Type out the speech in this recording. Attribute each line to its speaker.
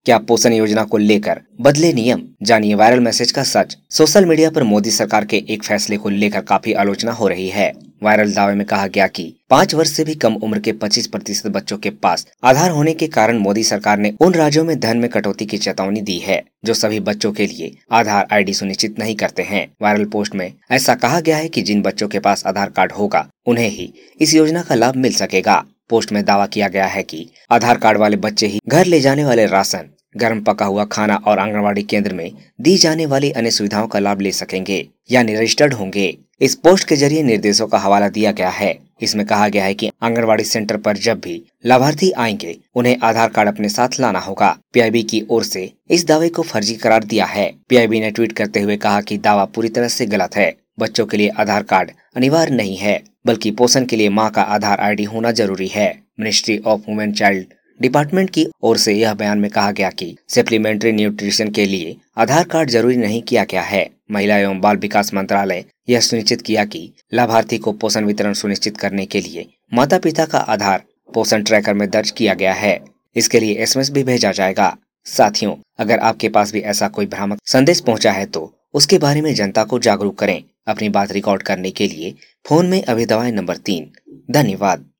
Speaker 1: क्या पोषण योजना को लेकर बदले नियम? जानिए वायरल मैसेज का सच। सोशल मीडिया पर मोदी सरकार के एक फैसले को लेकर काफी आलोचना हो रही है। वायरल दावे में कहा गया कि 5 वर्ष से भी कम उम्र के 25% बच्चों के पास आधार होने के कारण मोदी सरकार ने उन राज्यों में धन में कटौती की चेतावनी दी है जो सभी बच्चों के लिए आधार आईडी सुनिश्चित नहीं करते हैं। वायरल पोस्ट में ऐसा कहा गया है कि जिन बच्चों के पास आधार कार्ड होगा उन्हें ही इस योजना का लाभ मिल सकेगा। पोस्ट में दावा किया गया है कि आधार कार्ड वाले बच्चे ही घर ले जाने वाले राशन, गर्म पका हुआ खाना और आंगनबाड़ी केंद्र में दी जाने वाली अन्य सुविधाओं का लाभ ले सकेंगे, यानी रजिस्टर्ड होंगे। इस पोस्ट के जरिए निर्देशों का हवाला दिया गया है। इसमें कहा गया है कि आंगनबाड़ी सेंटर पर जब भी लाभार्थी आएंगे उन्हें आधार कार्ड अपने साथ लाना होगा। पीआईबी की ओर से इस दावे को फर्जी करार दिया है। पीआईबी ने ट्वीट करते हुए कहा कि दावा पूरी तरह से गलत है। बच्चों के लिए आधार कार्ड अनिवार्य नहीं है, बल्कि पोषण के लिए माँ का आधार आईडी होना जरूरी है। Ministry of women child department की ओर से यह बयान में कहा गया कि सप्लीमेंट्री न्यूट्रिशन के लिए आधार कार्ड जरूरी नहीं किया गया है। महिला एवं बाल विकास मंत्रालय यह सुनिश्चित किया कि लाभार्थी को पोषण वितरण सुनिश्चित करने के लिए माता पिता का आधार पोषण ट्रैकर में दर्ज किया गया है। इसके लिए एसएमएस भी भेजा जाएगा। साथियों, अगर आपके पास भी ऐसा कोई भ्रामक संदेश पहुंचा है तो उसके बारे में जनता को जागरूक करें। अपनी बात रिकॉर्ड करने के लिए फोन में अभी दबाएं नंबर 3। धन्यवाद।